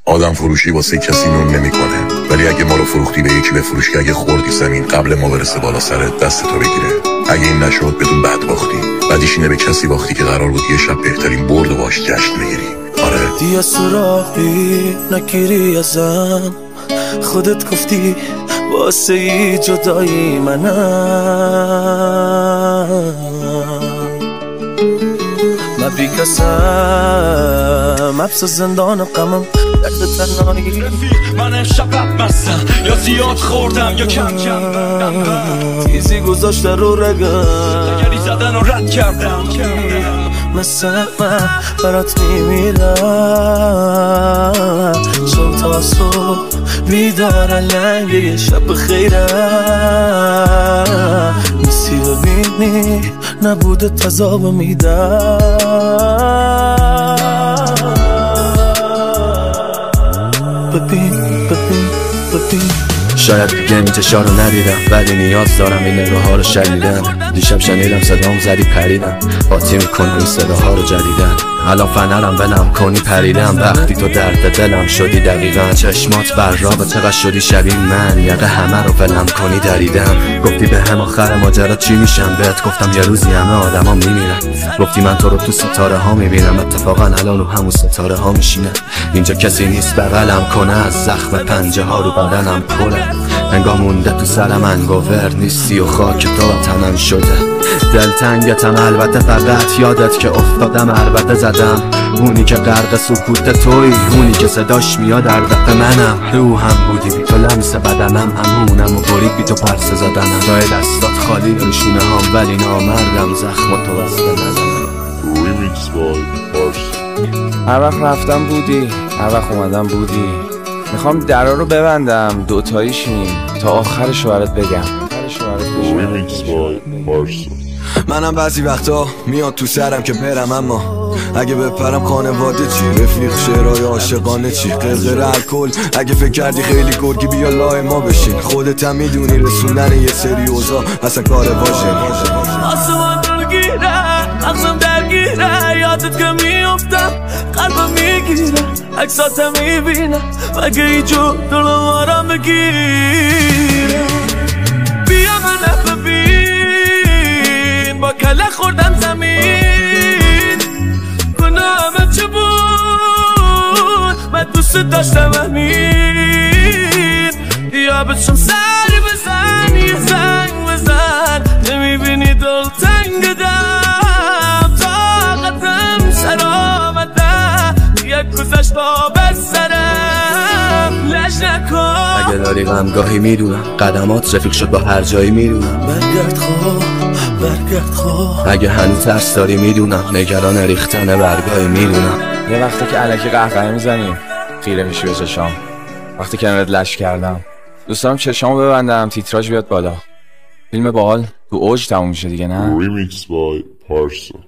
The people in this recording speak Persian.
آدم فروشی واسه کسی نون نمیکنه، ولی اگه ما رو فروختی به یکی بفروش که اگه خوردی زمین قبل ما برسه بالا سرت دستتو بگیره. اگه این نشد بدون بد باختی. بعدیش اینه به کسی باختی که قرار بود یه شب بهترین برد و باش جشن بگیری. آره دیگه سراغی نگیری ازم، خودت گفتی واسه ای جدایی منم. من بی کسم حبس زندان غمم، درد تنهایی من امشب مستم، یا زیاد خوردم یا کم تیزی گذاشته رو رگم، تگری زدن و رد کردم. مثل من برات میمیرم، چون تا صبح بیدار لنگ یه شب خیرم. نیستی ببینی نبوده تذاب میدم. ببین شاید دیگه این چشا رو ندیدم، ولی نیاز دارم این نگاه ها رو شنیدن. دیشب شنیدم صدام زدی پریدم، قاطی میکنم این صداها رو جدیدن. الان فنرم ولم کنی پریدم، وقتی تو درد دلم شدی دقیقا. چشمات بر رابه چقدر شدی شبیه من، یقه همه رو ولم کنی دریدم. گفتی به هم آخر ماجرا چی میشم، بهت گفتم یه روزی همه آدما میمیرن. گفتی من تو رو تو ستاره ها میبینم، اتفاقا الان رو همون ستاره ها میشینه. اینجا کسی نیست بغلم کنه، از زخم پنجه ها رو بدنم پره. انگار مونده تو سرم انگوور نیستی و خاک تو تنم شده. دلتنگتم البته، فقط یادت که افتادم البته زدم. اونی که غرق سکوت توی، اونی که صداش میاد در دق منم. روحم بودی بی تو لمس بدنم، همونم و برید بی تو پرسه زدنم. جای دستات خالی روشونه هم، ولی نامردم زخم تو بسته نزنم. هر وقت رفتم بودی، هر وقت اومدم بودی. میخوام درا رو ببندم دوتاییشیم تا آخرش رو برات بگم. منم بعضی وقتا میاد تو سرم که برم، اما اگه بپرم خانواده چی؟ رفیق شعرهای عاشقانه چی؟ قرقر الکل اگه فکر کردی خیلی گرگی بیا لای ما بشین. خودت هم میدونی رسوندن یه سری اوضاع اصلا کار واژه. آسمان دلگیره، مغزم درگیره، یادت که میافتم قلبم میگیره. عکساتم میبینم مگه ایجور دلم آرام بگیره. بیا من ببین با کله خوردم زمین، گناهم چه بود من دوست داشتم همین. بیا بچم سری بزن یه زنگ بزن، نمیبینی دل تنگ دم. طاقتم سر آمده یک گذشت با بسرم لش نکن. اگه داری غمگاهی میدونم، قدمات رفیق شد با هر جایی میدونم. برگرد خواه اگه هنوز ترس داری میدونم، نگران ریختن برگاهی میدونم. یه وقتی که الکی قهقه میزنیم خیره میشی به چشام. وقتی کنارت لش کردم دوست دارم چشامو ببندم تیتراژ بیاد بالا. فیلم باحال تو اوج تموم میشه دیگه، نه؟ Remix by Parsa.